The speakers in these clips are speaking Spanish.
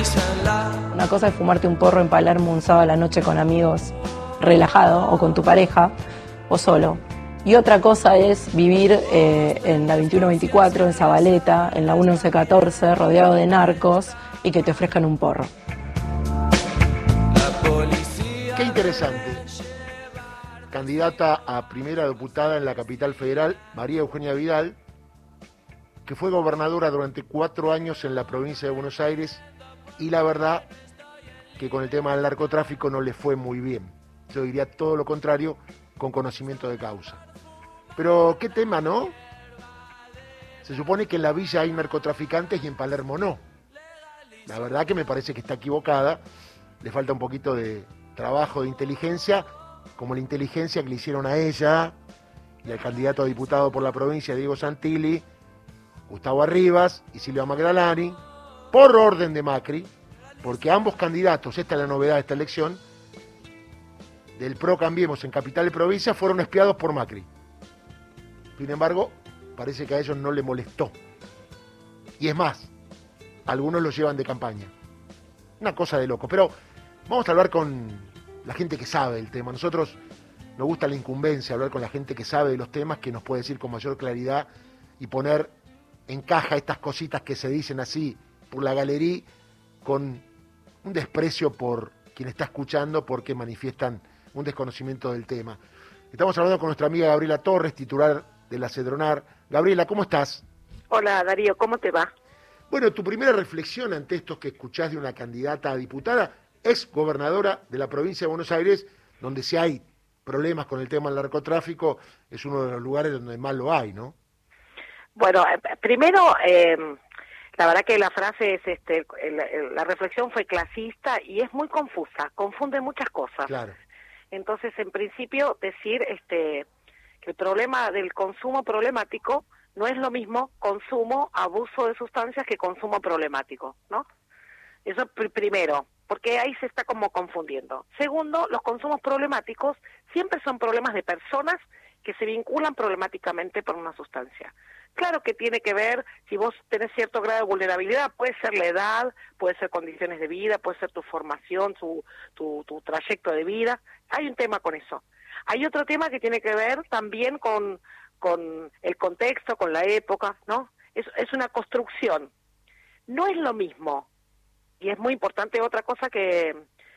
Una cosa es fumarte un porro en Palermo un sábado a la noche con amigos, relajado, o con tu pareja, o solo. Y otra cosa es vivir en la 2124, en Zabaleta, en la 1114, rodeado de narcos y que te ofrezcan un porro. Qué interesante. Candidata a primera diputada en la capital federal, María Eugenia Vidal, que fue gobernadora durante 4 años en la provincia de Buenos Aires, y la verdad que con el tema del narcotráfico no le fue muy bien. Yo diría todo lo contrario, con conocimiento de causa. Pero qué tema, ¿no? Se supone que en la villa hay narcotraficantes y en Palermo no. La verdad que me parece que está equivocada. Le falta un poquito de trabajo de inteligencia, como la inteligencia que le hicieron a ella y al candidato a diputado por la provincia, Diego Santilli, Gustavo Arribas y Silvia Magdalani, por orden de Macri, porque ambos candidatos, esta es la novedad de esta elección, del PRO Cambiemos en Capital y Provincia, fueron espiados por Macri. Sin embargo, parece que a ellos no les molestó. Y es más, algunos los llevan de campaña. Una cosa de loco. Pero vamos a hablar con la gente que sabe el tema. Nosotros nos gusta la incumbencia, hablar con la gente que sabe de los temas, que nos puede decir con mayor claridad y poner en caja estas cositas que se dicen así por la galería, con un desprecio por quien está escuchando, porque manifiestan un desconocimiento del tema. Estamos hablando con nuestra amiga Gabriela Torres, titular de la Cedronar. Gabriela, ¿cómo estás? Hola Darío, ¿cómo te va? Bueno, tu primera reflexión ante esto que escuchás de una candidata a diputada, ex gobernadora de la provincia de Buenos Aires, donde si hay problemas con el tema del narcotráfico, es uno de los lugares donde más lo hay, ¿no? Bueno, primero, la verdad que la frase es, la reflexión fue clasista y es muy confusa, confunde muchas cosas. Claro. Entonces, en principio, decir que el problema del consumo problemático no es lo mismo consumo, abuso de sustancias que consumo problemático, ¿no? Eso primero, porque ahí se está como confundiendo. Segundo, los consumos problemáticos siempre son problemas de personas que se vinculan problemáticamente por una sustancia. Claro que tiene que ver si vos tenés cierto grado de vulnerabilidad, puede ser la edad, puede ser condiciones de vida, puede ser tu formación, tu trayecto de vida. Hay un tema con eso. Hay otro tema que tiene que ver también con el contexto, con la época, ¿no? Es una construcción. No es lo mismo, y es muy importante otra cosa que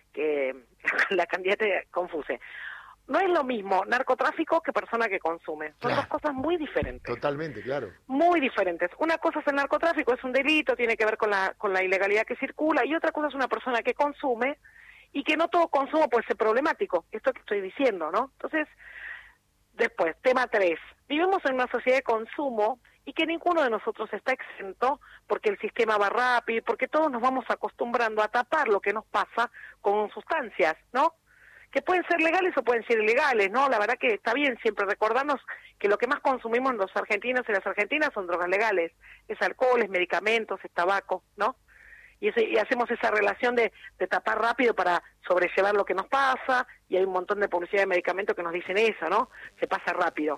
la candidata confuse. No es lo mismo narcotráfico que persona que consume. Son Claro. dos cosas muy diferentes. Totalmente, claro. Muy diferentes. Una cosa es el narcotráfico, es un delito, tiene que ver con la ilegalidad que circula, y otra cosa es una persona que consume, y que no todo consumo puede ser problemático. Esto que estoy diciendo, ¿no? Entonces, después, tema 3. Vivimos en una sociedad de consumo y que ninguno de nosotros está exento porque el sistema va rápido, porque todos nos vamos acostumbrando a tapar lo que nos pasa con sustancias, ¿no? Que pueden ser legales o pueden ser ilegales, ¿no? La verdad que está bien siempre recordarnos que lo que más consumimos los argentinos y las argentinas son drogas legales. Es alcohol, es medicamentos, es tabaco, ¿no? Y hacemos esa relación de tapar rápido para sobrellevar lo que nos pasa, y hay un montón de publicidad de medicamentos que nos dicen eso, ¿no? Se pasa rápido.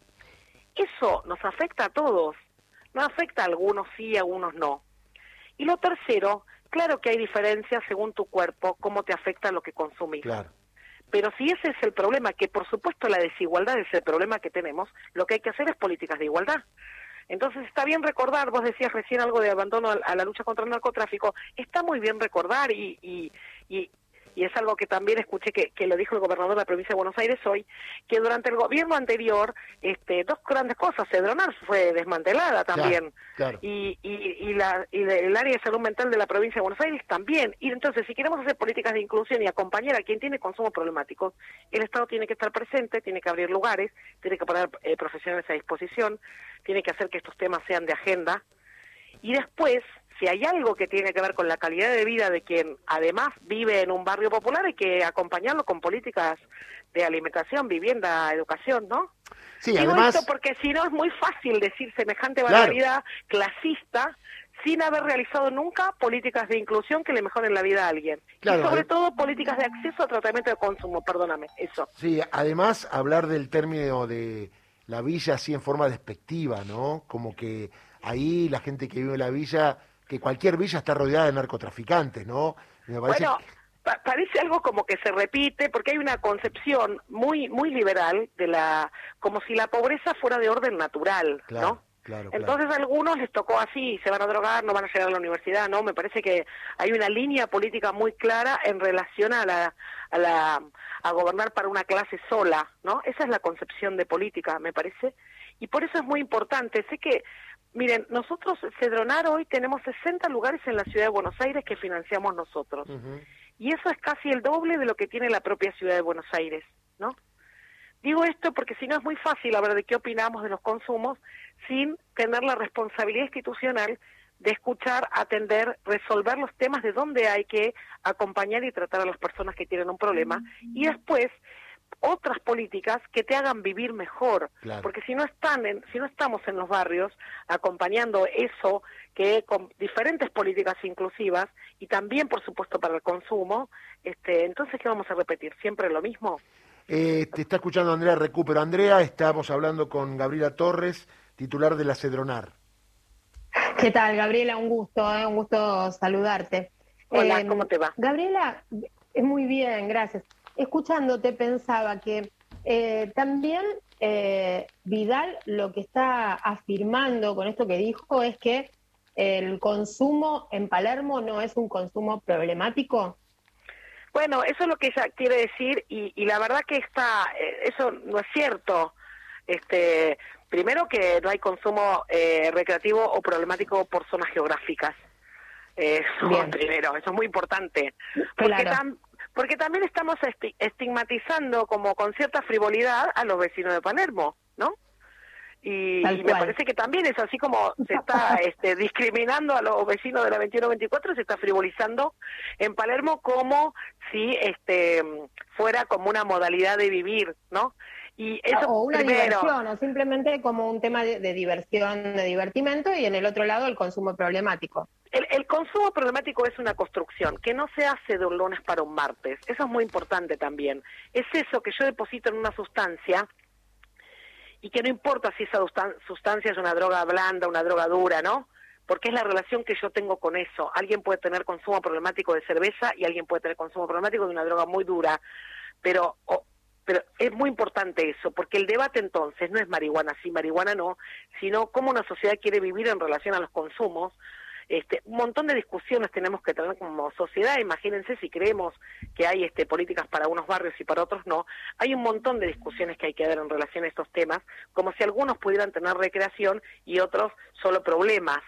Eso nos afecta a todos, no afecta a algunos sí, a algunos no. Y lo tercero, claro que hay diferencias según tu cuerpo, cómo te afecta lo que consumís. Claro. Pero si ese es el problema, que por supuesto la desigualdad es el problema que tenemos, lo que hay que hacer es políticas de igualdad. Entonces está bien recordar, vos decías recién algo de abandono a la lucha contra el narcotráfico, está muy bien recordar y es algo que también escuché que lo dijo el gobernador de la provincia de Buenos Aires hoy, que durante el gobierno anterior, dos grandes cosas, Cedronar fue desmantelada también, Claro. y el área de salud mental de la provincia de Buenos Aires también. Y entonces, si queremos hacer políticas de inclusión y acompañar a quien tiene consumos problemáticos, el Estado tiene que estar presente, tiene que abrir lugares, tiene que poner profesionales a disposición, tiene que hacer que estos temas sean de agenda. Y después, si hay algo que tiene que ver con la calidad de vida de quien además vive en un barrio popular, hay que acompañarlo con políticas de alimentación, vivienda, educación, ¿no? Sí, Digo además... esto porque si no es muy fácil decir semejante barbaridad clasista sin haber realizado nunca políticas de inclusión que le mejoren la vida a alguien. Claro, y sobre todo políticas de acceso a tratamiento de consumo, perdóname, eso. Sí, además hablar del término de la villa así en forma despectiva, ¿no? Como que ahí la gente que vive en la villa que cualquier villa está rodeada de narcotraficantes, ¿no? Me parece Bueno, parece algo como que se repite, porque hay una concepción muy liberal de como si la pobreza fuera de orden natural, claro, ¿no? Claro. Entonces a algunos les tocó así, se van a drogar, no van a llegar a la universidad, ¿no? Me parece que hay una línea política muy clara en relación a gobernar para una clase sola, ¿no? Esa es la concepción de política, me parece, y por eso es muy importante. Sé que, miren, nosotros, Cedronar, hoy tenemos 60 lugares en la ciudad de Buenos Aires que financiamos nosotros, y eso es casi el doble de lo que tiene la propia ciudad de Buenos Aires, ¿no? Digo esto porque si no es muy fácil hablar de qué opinamos de los consumos sin tener la responsabilidad institucional de escuchar, atender, resolver los temas de dónde hay que acompañar y tratar a las personas que tienen un problema, y después otras políticas que te hagan vivir mejor, claro. Porque si no estamos en los barrios acompañando eso, que con diferentes políticas inclusivas y también por supuesto para el consumo, entonces ¿qué vamos a repetir? ¿Siempre lo mismo? Te está escuchando Andrea Recupero. Andrea, estamos hablando con Gabriela Torres, titular de la Cedronar. ¿Qué tal, Gabriela? Un gusto saludarte. Hola, ¿cómo te va? Gabriela, muy bien, gracias. Escuchándote pensaba que también Vidal lo que está afirmando con esto que dijo es que el consumo en Palermo no es un consumo problemático. Bueno, eso es lo que ella quiere decir y la verdad que eso no es cierto. Primero que no hay consumo recreativo o problemático por zonas geográficas. Primero, eso es muy importante. Porque también estamos estigmatizando como con cierta frivolidad a los vecinos de Palermo, ¿no? Y me parece que también es así como se está discriminando a los vecinos de la 21-24, se está frivolizando en Palermo como si fuera como una modalidad de vivir, ¿no? Y eso o una diversión, o simplemente como un tema de diversión, de divertimento, y en el otro lado el consumo problemático. El consumo problemático es una construcción que no se hace de un lunes para un martes. Eso es muy importante también. Es eso que yo deposito en una sustancia y que no importa si esa sustancia es una droga blanda, una droga dura, ¿no? Porque es la relación que yo tengo con eso. Alguien puede tener consumo problemático de cerveza y alguien puede tener consumo problemático de una droga muy dura, pero es muy importante eso, porque el debate entonces no es marihuana sí, marihuana no, sino cómo una sociedad quiere vivir en relación a los consumos. Un montón de discusiones tenemos que tener como sociedad. Imagínense si creemos que hay políticas para unos barrios y para otros no. Hay un montón de discusiones que hay que dar en relación a estos temas, como si algunos pudieran tener recreación y otros solo problemas.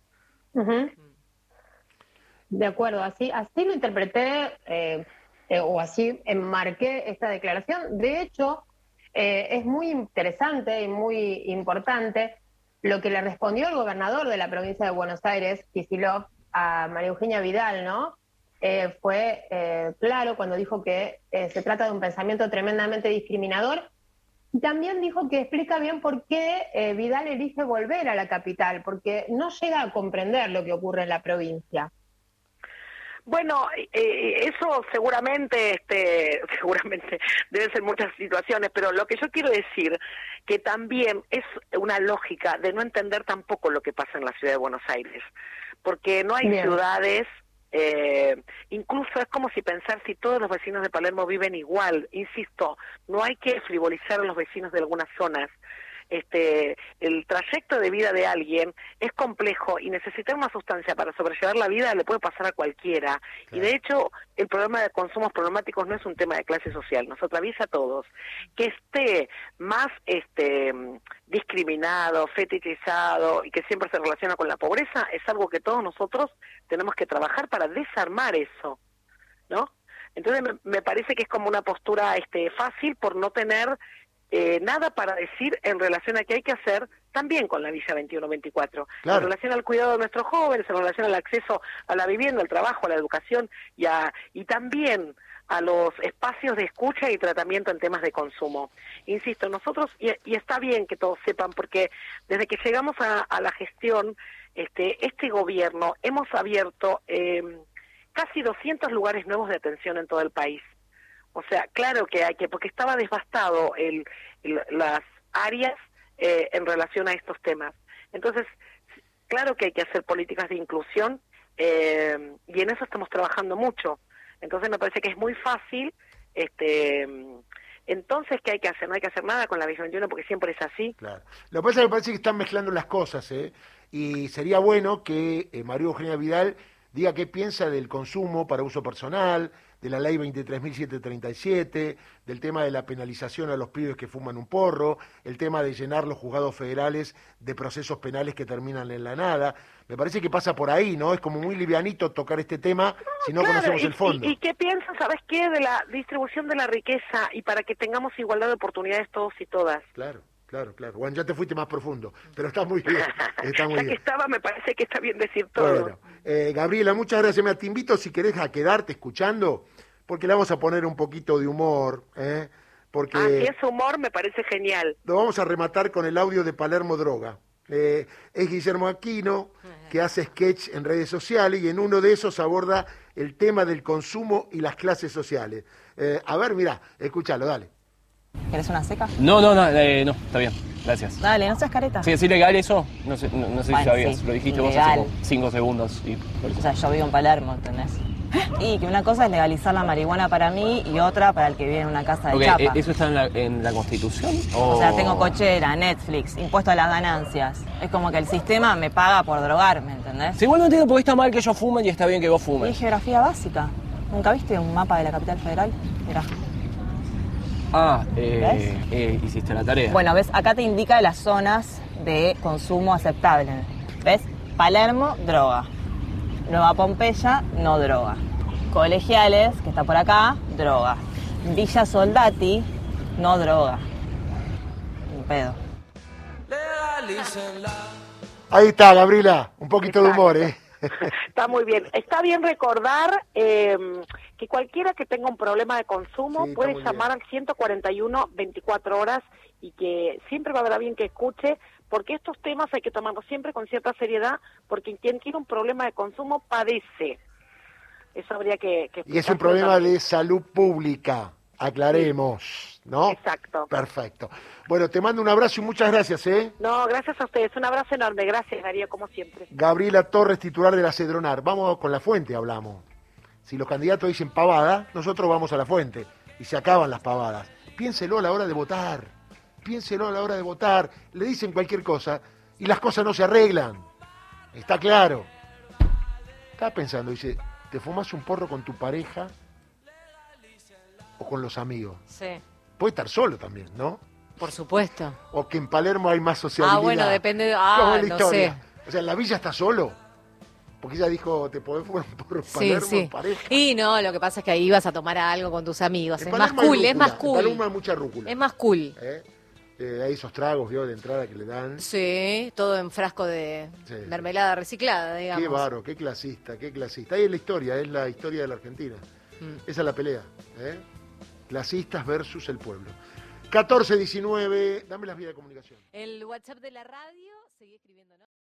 De acuerdo, así lo interpreté o así enmarqué esta declaración. De hecho, es muy interesante y muy importante lo que le respondió el gobernador de la provincia de Buenos Aires, Kicillof, a María Eugenia Vidal, ¿no? Fue claro cuando dijo que se trata de un pensamiento tremendamente discriminador. Y también dijo que explica bien por qué Vidal elige volver a la capital, porque no llega a comprender lo que ocurre en la provincia. Bueno, eso seguramente deben ser muchas situaciones, pero lo que yo quiero decir que también es una lógica de no entender tampoco lo que pasa en la ciudad de Buenos Aires, porque no hay ciudades, incluso es como si pensar si todos los vecinos de Palermo viven igual. Insisto, no hay que frivolizar a los vecinos de algunas zonas. El trayecto de vida de alguien es complejo y necesitar una sustancia para sobrellevar la vida le puede pasar a cualquiera. Claro. Y de hecho, el problema de consumos problemáticos no es un tema de clase social, nos atraviesa a todos. Que esté más discriminado, fetichizado y que siempre se relaciona con la pobreza es algo que todos nosotros tenemos que trabajar para desarmar eso, ¿no? Entonces me parece que es como una postura fácil por no tener nada para decir en relación a qué hay que hacer también con la Villa 21-24, claro. En relación al cuidado de nuestros jóvenes, en relación al acceso a la vivienda, al trabajo, a la educación y también a los espacios de escucha y tratamiento en temas de consumo. Insisto, nosotros, y está bien que todos sepan, porque desde que llegamos a la gestión, este gobierno, hemos abierto casi 200 lugares nuevos de atención en todo el país. O sea, claro que hay que, porque estaba devastado las áreas en relación a estos temas. Entonces, claro que hay que hacer políticas de inclusión, y en eso estamos trabajando mucho. Entonces me parece que es muy fácil, entonces, ¿qué hay que hacer? No hay que hacer nada con la Villa 21 porque siempre es así. Claro. Lo que pasa es que me parece que están mezclando las cosas, ¿eh? Y sería bueno que María Eugenia Vidal diga qué piensa del consumo para uso personal, de la ley 23.737, del tema de la penalización a los pibes que fuman un porro, el tema de llenar los juzgados federales de procesos penales que terminan en la nada. Me parece que pasa por ahí, ¿no? Es como muy livianito tocar este tema si no conocemos el fondo. ¿Y qué piensan, sabes qué, de la distribución de la riqueza y para que tengamos igualdad de oportunidades todos y todas? Claro. Claro. Bueno, ya te fuiste más profundo, pero está muy bien. Está muy ya bien. que estaba, me parece que está bien decir todo. Bueno, Gabriela, muchas gracias. Mira, te invito, si querés, a quedarte escuchando, porque le vamos a poner un poquito de humor, porque Si es humor, me parece genial. lo vamos a rematar con el audio de Palermo Droga. Es Guillermo Aquino, que hace sketch en redes sociales, y en uno de esos aborda el tema del consumo y las clases sociales. A ver, mira, escúchalo, dale. ¿Querés una seca? No, está bien, gracias. Dale, no seas careta. Sí, ¿es ilegal eso? No sé Bueno, si sabías, sí, lo dijiste ilegal. vos hace como 5 segundos. Y por eso. O sea, yo vivo en Palermo, ¿entendés? Y que una cosa es legalizar la marihuana para mí y otra para el que vive en una casa de Ok, chapa. ¿eso está en la Constitución? O sea, tengo cochera, Netflix, impuesto a las ganancias. Es como que el sistema me paga por drogarme, ¿entendés? Sí, igual no entiendo por qué está mal que yo fume y está bien que vos Y fumes. es geografía básica. ¿Nunca viste un mapa de la capital federal? Mirá. Hiciste la tarea. Bueno, ves, acá te indica las zonas de consumo aceptable. ¿Ves? Palermo, droga. Nueva Pompeya, no droga. Colegiales, que está por acá, droga. Villa Soldati, no droga. Un pedo. Ahí está, Gabriela, un poquito de humor, Está muy bien. Está bien recordar que cualquiera que tenga un problema de consumo Sí, puede está muy llamar al 141 24 horas y que siempre va a haber alguien que escuche, porque estos temas hay que tomarlos siempre con cierta seriedad, porque quien tiene un problema de consumo padece. Eso habría que Y es un problema de salud pública, aclaremos, ¿no? Exacto. Perfecto. Bueno, te mando un abrazo y muchas gracias, No, gracias a ustedes. Un abrazo enorme. Gracias, Darío, como siempre. Gabriela Torres, titular de la Cedronar. Vamos con la fuente, hablamos. Si los candidatos dicen pavada, nosotros vamos a la fuente y se acaban las pavadas. Piénselo a la hora de votar. Piénselo a la hora de votar. Le dicen cualquier cosa y las cosas no se arreglan. Está claro. Estaba pensando, dice, ¿te fumas un porro con tu pareja o con los amigos? Sí, Puede estar solo también, ¿no? por supuesto. O que en Palermo hay más sociabilidad. Bueno, depende de... ¿Cómo es la no historia? sé. O sea, en la villa está solo. Porque ella dijo, ¿te podés fumar un porro en Palermo en pareja? Y no, lo que pasa es que ahí vas a tomar algo con tus amigos. En Es más Palermo hay cool, es rúcula. más En cool. Palermo hay mucha rúcula. Es más cool. Hay esos tragos, ¿vio? De entrada que le dan. Sí, todo en frasco de Sí. mermelada reciclada, digamos. Qué baro, qué clasista, qué clasista. Ahí es la historia de la Argentina. Esa es la pelea. Clasistas versus el pueblo. 14-19, dame las vías de comunicación. El WhatsApp de la radio, seguí escribiendo, ¿no?